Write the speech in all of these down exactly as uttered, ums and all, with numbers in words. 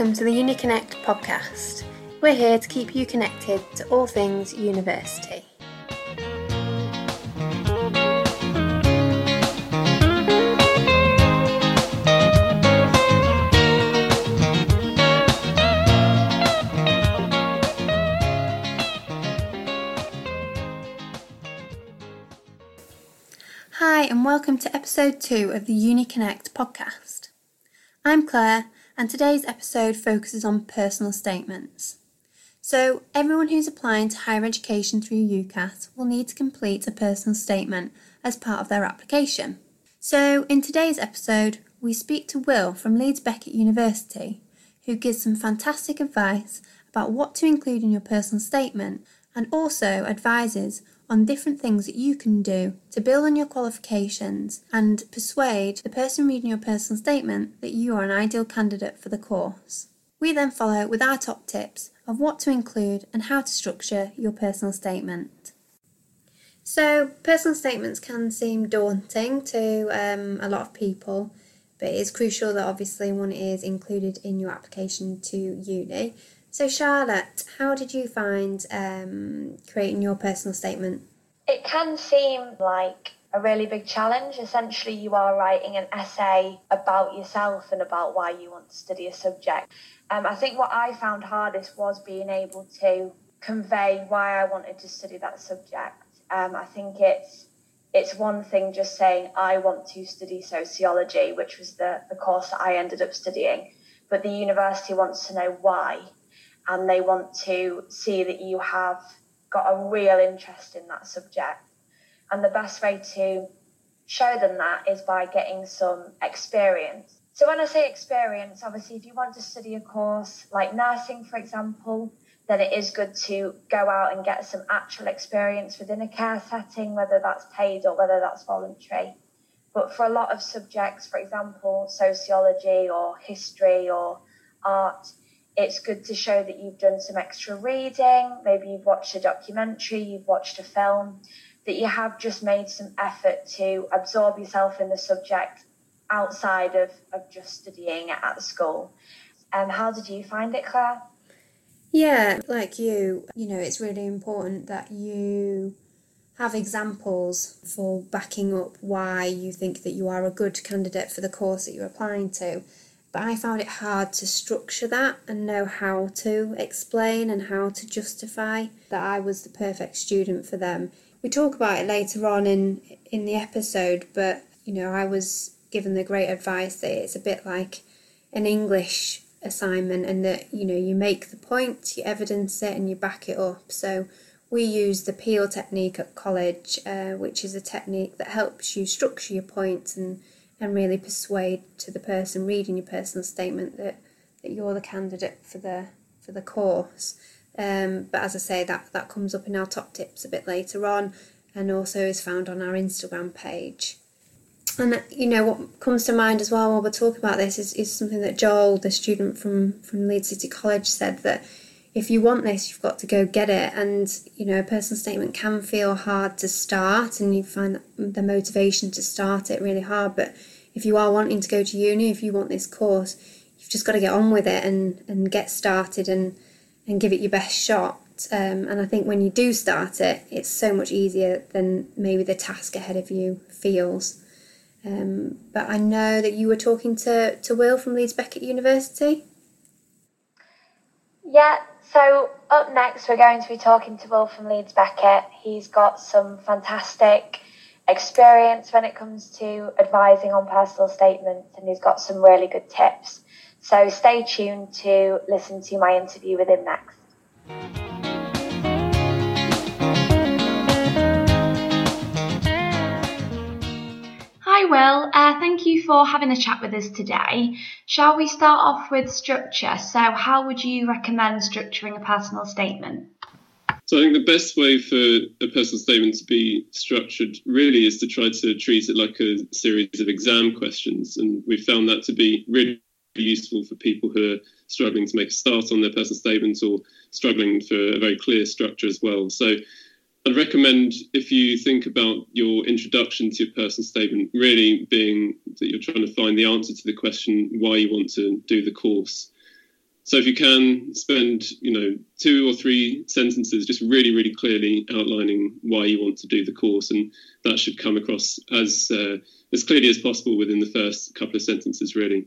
Welcome to the UniConnect podcast. We're here to keep you connected to all things university. Hi and welcome to episode two of the UniConnect podcast. I'm Claire and today's episode focuses on personal statements. So everyone who's applying to higher education through UCAS will need to complete a personal statement as part of their application. So in today's episode we speak to Will from Leeds Beckett University, who gives some fantastic advice about what to include in your personal statement and also advises on different things that you can do to build on your qualifications and persuade the person reading your personal statement that you are an ideal candidate for the course. We then follow with our top tips of what to include and how to structure your personal statement. So, personal statements can seem daunting to um, a lot of people, but it is crucial that obviously one is included in your application to uni. So Charlotte, how did you find um, creating your personal statement? It can seem like a really big challenge. Essentially, you are writing an essay about yourself and about why you want to study a subject. Um, I think what I found hardest was being able to convey why I wanted to study that subject. Um, I think it's it's one thing just saying I want to study sociology, which was the, the course that I ended up studying, but the university wants to know why. And they want to see that you have got a real interest in that subject. And the best way to show them that is by getting some experience. So when I say experience, obviously if you want to study a course like nursing, for example, then it is good to go out and get some actual experience within a care setting, whether that's paid or whether that's voluntary. But for a lot of subjects, for example, sociology or history or art, it's good to show that you've done some extra reading, maybe you've watched a documentary, you've watched a film, that you have just made some effort to absorb yourself in the subject outside of, of just studying it at school. Um, how did you find it, Claire? Yeah, like you, you know, it's really important that you have examples for backing up why you think that you are a good candidate for the course that you're applying to. But I found it hard to structure that and know how to explain and how to justify that I was the perfect student for them. We talk about it later on in, in the episode, but, you know, I was given the great advice that it's a bit like an English assignment and that, you know, you make the point, you evidence it and you back it up. So we use the Peel technique at college, uh, which is a technique that helps you structure your points and and really persuade to the person reading your personal statement that, that you're the candidate for the for the course. Um, but as I say, that, that comes up in our top tips a bit later on and also is found on our Instagram page. And, you know, what comes to mind as well while we're talking about this is, is something that Joel, the student from, from Leeds City College, said, that if you want this, you've got to go get it. And, you know, a personal statement can feel hard to start and you find the motivation to start it really hard. But if you are wanting to go to uni, if you want this course, you've just got to get on with it and, and get started and, and give it your best shot. Um, and I think when you do start it, it's so much easier than maybe the task ahead of you feels. Um, but I know that you were talking to, to Will from Leeds Beckett University. Yeah, so up next we're going to be talking to Will from Leeds Beckett. He's got some fantastic experience when it comes to advising on personal statements and he's got some really good tips. So stay tuned to listen to my interview with him next. Hi Will, uh, thank you for having a chat with us today. Shall we start off with structure? So how would you recommend structuring a personal statement? So I think the best way for a personal statement to be structured really is to try to treat it like a series of exam questions. And we found that to be really useful for people who are struggling to make a start on their personal statements or struggling for a very clear structure as well. So I'd recommend, if you think about your introduction to your personal statement, really being that you're trying to find the answer to the question why you want to do the course. So if you can spend, you know, two or three sentences just really, really clearly outlining why you want to do the course, and that should come across as uh, as clearly as possible within the first couple of sentences, really.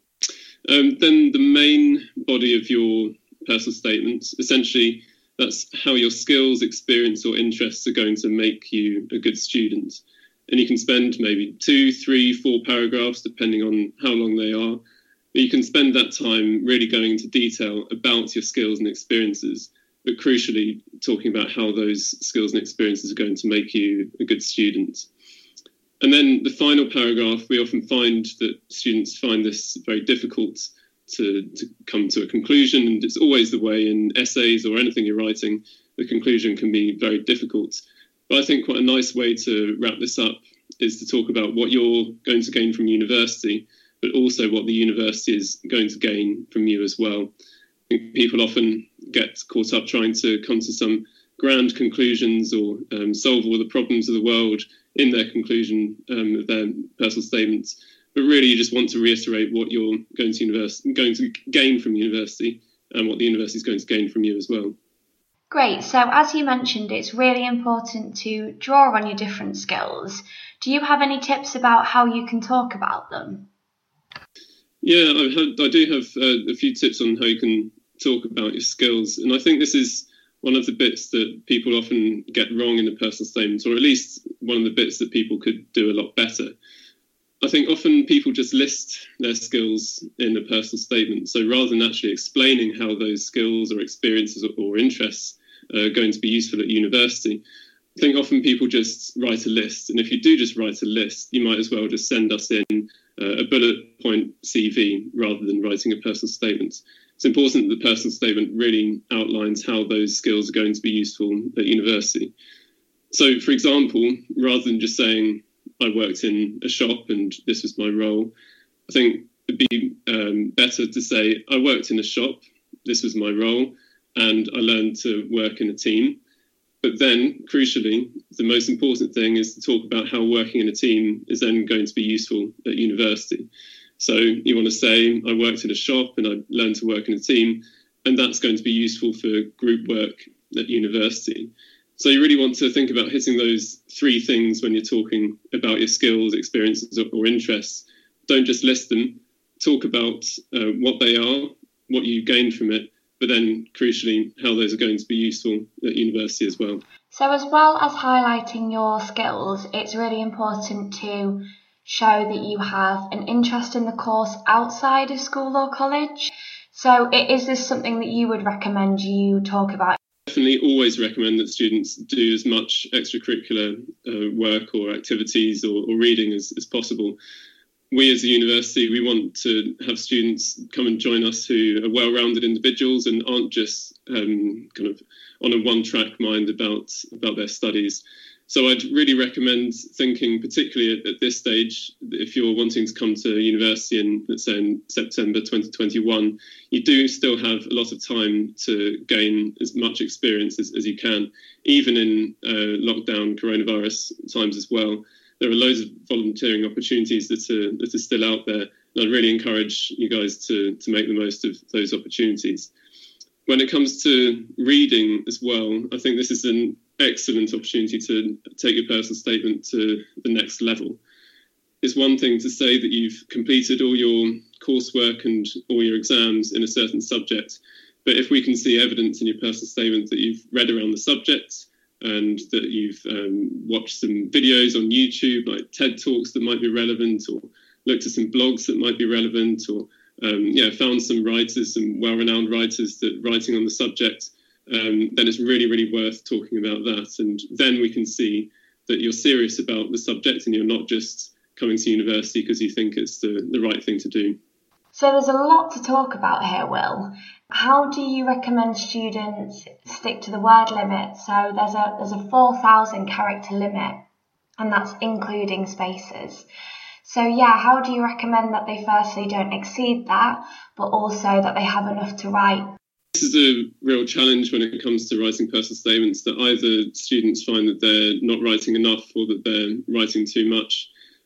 Um, then the main body of your personal statement, essentially, that's how your skills, experience or interests are going to make you a good student. And you can spend maybe two, three, four paragraphs, depending on how long they are. But you can spend that time really going into detail about your skills and experiences, but crucially talking about how those skills and experiences are going to make you a good student. And then the final paragraph, we often find that students find this very difficult to, to come to a conclusion, and it's always the way in essays or anything you're writing, the conclusion can be very difficult. But I think quite a nice way to wrap this up is to talk about what you're going to gain from university, but also what the university is going to gain from you as well. I think people often get caught up trying to come to some grand conclusions or um, solve all the problems of the world in their conclusion um, of their personal statements. But really, you just want to reiterate what you're going to university, going to gain from university, and what the university is going to gain from you as well. Great. So as you mentioned, it's really important to draw on your different skills. Do you have any tips about how you can talk about them? Yeah, I've had, I do have uh, a few tips on how you can talk about your skills. And I think this is one of the bits that people often get wrong in the personal statement, or at least one of the bits that people could do a lot better. I think often people just list their skills in a personal statement. So rather than actually explaining how those skills or experiences or interests are going to be useful at university, I think often people just write a list. And if you do just write a list, you might as well just send us in uh, a bullet point C V rather than writing a personal statement. It's important that the personal statement really outlines how those skills are going to be useful at university. So, for example, rather than just saying, I worked in a shop and this was my role, I think it'd be um, better to say, I worked in a shop, this was my role, and I learned to work in a team. But then, crucially, the most important thing is to talk about how working in a team is then going to be useful at university. So you want to say, I worked in a shop and I learned to work in a team, and that's going to be useful for group work at university. So you really want to think about hitting those three things when you're talking about your skills, experiences, or interests. Don't just list them. Talk about uh, what they are, what you gained from it, but then, crucially, how those are going to be useful at university as well. So as well as highlighting your skills, it's really important to show that you have an interest in the course outside of school or college. So is this something that you would recommend you talk about? Definitely always recommend that students do as much extracurricular uh, work or activities or, or reading as, as possible. We as a university, we want to have students come and join us who are well-rounded individuals and aren't just um, kind of on a one-track mind about, about their studies. So I'd really recommend thinking, particularly at, at this stage, if you're wanting to come to university in, let's say, in September twenty twenty-one, you do still have a lot of time to gain as much experience as, as you can, even in uh, lockdown coronavirus times as well. There are loads of volunteering opportunities that are, that are still out there, and I'd really encourage you guys to, to make the most of those opportunities. When it comes to reading as well, I think this is an excellent opportunity to take your personal statement to the next level. It's one thing to say that you've completed all your coursework and all your exams in a certain subject, but if we can see evidence in your personal statement that you've read around the subject and that you've um, watched some videos on YouTube, like TED Talks that might be relevant, or looked at some blogs that might be relevant, or um, yeah, found some writers, some well-renowned writers that writing on the subject, um, then it's really, really worth talking about that. And then we can see that you're serious about the subject and you're not just coming to university because you think it's the, the right thing to do. So there's a lot to talk about here, Will. How do you recommend students stick to the word limit? So there's a there's a four thousand character limit, and that's including spaces. So yeah, how do you recommend that they firstly don't exceed that, but also that they have enough to write? This is a real challenge when it comes to writing personal statements, that either students find that they're not writing enough or that they're writing too much.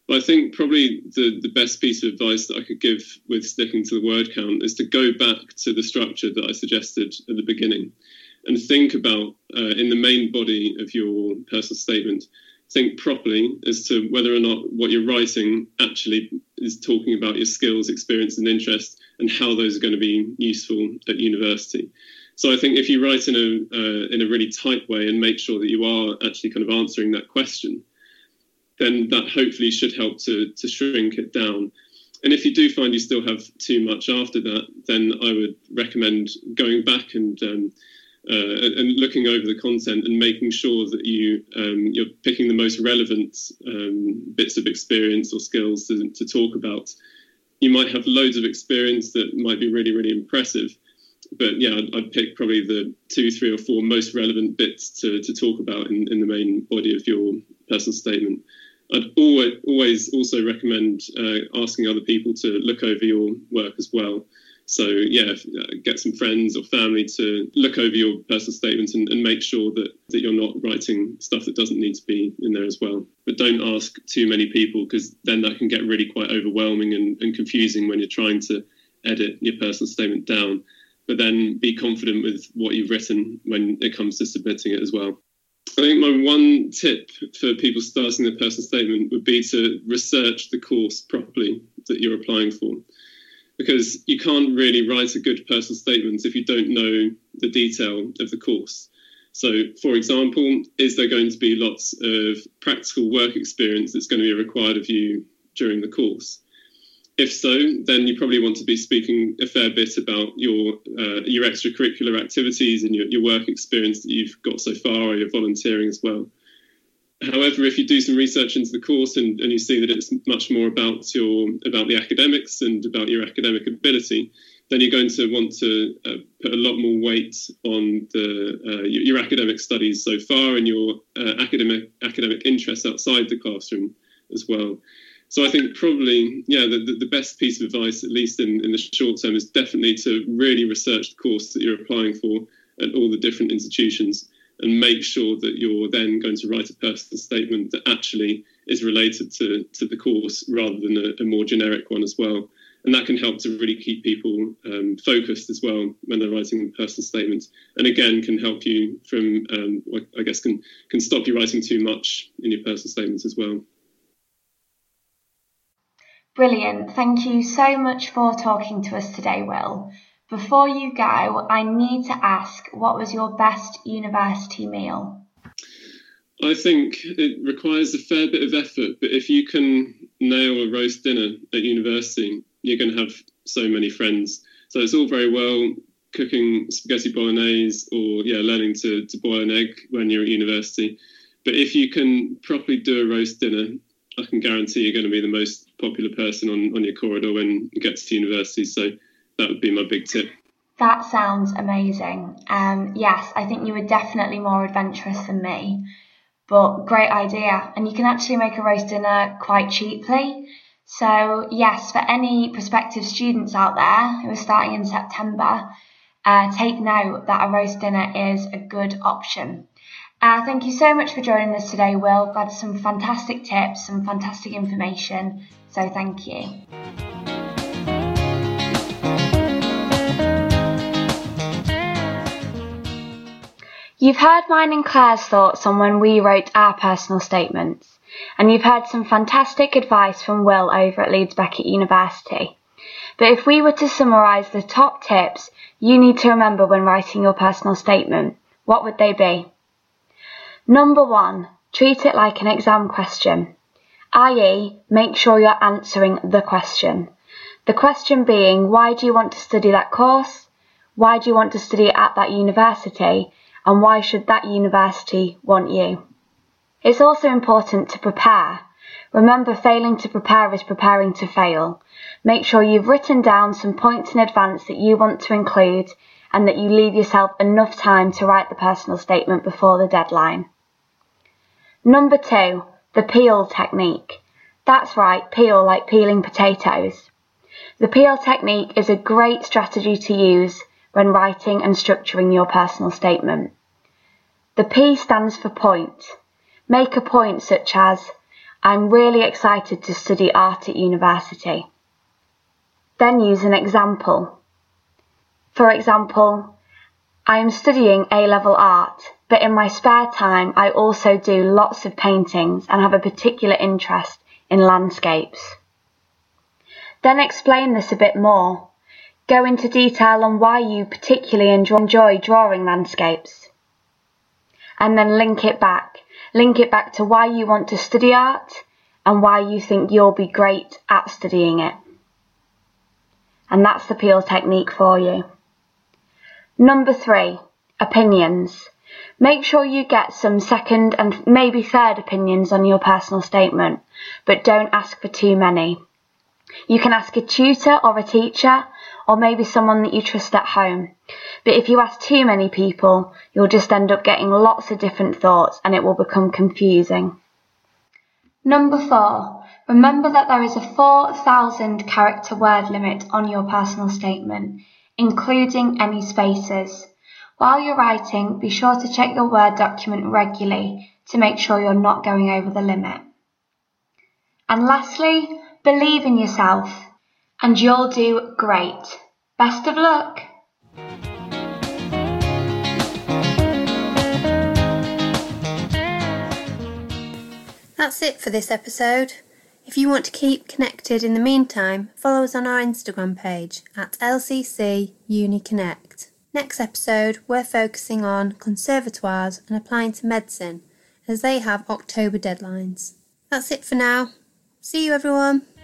But I think probably the, the best piece of advice that I could give with sticking to the word count is to go back to the structure that I suggested at the beginning and think about, uh, in the main body of your personal statement, think properly as to whether or not what you're writing actually is talking about your skills, experience and interest and how those are going to be useful at university. So I think if you write in a uh, in a really tight way and make sure that you are actually kind of answering that question, then that hopefully should help to, to shrink it down. And if you do find you still have too much after that, then I would recommend going back and um, uh, and looking over the content and making sure that you, um, you're picking the most relevant um, bits of experience or skills to, to talk about. You might have loads of experience that might be really, really impressive. But yeah, I'd, I'd pick probably the two, three or four most relevant bits to, to talk about in, in the main body of your personal statement. I'd always, always also recommend uh, asking other people to look over your work as well. So yeah, get some friends or family to look over your personal statement and, and make sure that, that you're not writing stuff that doesn't need to be in there as well. But don't ask too many people, because then that can get really quite overwhelming and, and confusing when you're trying to edit your personal statement down. But then be confident with what you've written when it comes to submitting it as well. I think my one tip for people starting their personal statement would be to research the course properly that you're applying for, because you can't really write a good personal statement if you don't know the detail of the course. So, for example, is there going to be lots of practical work experience that's going to be required of you during the course? If so, then you probably want to be speaking a fair bit about your uh, your extracurricular activities and your, your work experience that you've got so far, or your volunteering as well. However, if you do some research into the course and, and you see that it's much more about your about the academics and about your academic ability, then you're going to want to uh, put a lot more weight on the uh, your, your academic studies so far and your uh, academic academic interests outside the classroom as well. So I think probably, yeah, the, the best piece of advice, at least in, in the short term, is definitely to really research the course that you're applying for at all the different institutions and make sure that you're then going to write a personal statement that actually is related to, to the course rather than a, a more generic one as well. And that can help to really keep people um, focused as well when they're writing personal statements. And again, can help you from, um, I guess, can, can stop you writing too much in your personal statements as well. Brilliant. Thank you so much for talking to us today, Will. Before you go, I need to ask, what was your best university meal? I think it requires a fair bit of effort, but if you can nail a roast dinner at university, you're going to have so many friends. So it's all very well cooking spaghetti bolognese or yeah, learning to, to boil an egg when you're at university. But if you can properly do a roast dinner, I can guarantee you're going to be the most popular person on, on your corridor when you get to university. So that would be my big tip. That sounds amazing. Um, yes, I think you were definitely more adventurous than me, but great idea. And you can actually make a roast dinner quite cheaply. So yes, for any prospective students out there who are starting in September, uh, take note that a roast dinner is a good option. Uh, thank you so much for joining us today, Will. We've had some fantastic tips, some fantastic information, so thank you. You've heard mine and Claire's thoughts on when we wrote our personal statements, and you've heard some fantastic advice from Will over at Leeds Beckett University. But if we were to summarise the top tips you need to remember when writing your personal statement, what would they be? Number one, treat it like an exam question, that is, make sure you're answering the question. The question being, why do you want to study that course? Why do you want to study at that university? And why should that university want you? It's also important to prepare. Remember, failing to prepare is preparing to fail. Make sure you've written down some points in advance that you want to include and that you leave yourself enough time to write the personal statement before the deadline. Number two, the peel technique. That's right, peel like peeling potatoes. The peel technique is a great strategy to use when writing and structuring your personal statement. The P stands for point. Make a point such as, I'm really excited to study art at university. Then use an example. For example, I am studying A-level art, but in my spare time I also do lots of paintings and have a particular interest in landscapes. Then explain this a bit more. Go into detail on why you particularly enjoy drawing landscapes. And then link it back. Link it back to why you want to study art and why you think you'll be great at studying it. And that's the Peel technique for you. Number three, opinions. Make sure you get some second and maybe third opinions on your personal statement, but don't ask for too many. You can ask a tutor or a teacher, or maybe someone that you trust at home. But if you ask too many people, you'll just end up getting lots of different thoughts and it will become confusing. Number four, remember that there is a four thousand character word limit on your personal statement, including any spaces. While you're writing, be sure to check your Word document regularly to make sure you're not going over the limit. And lastly, believe in yourself and you'll do great. Best of luck! That's it for this episode. If you want to keep connected in the meantime, follow us on our Instagram page at L C C Uni Connect. Next episode, we're focusing on conservatoires and applying to medicine, as they have October deadlines. That's it for now. See you everyone.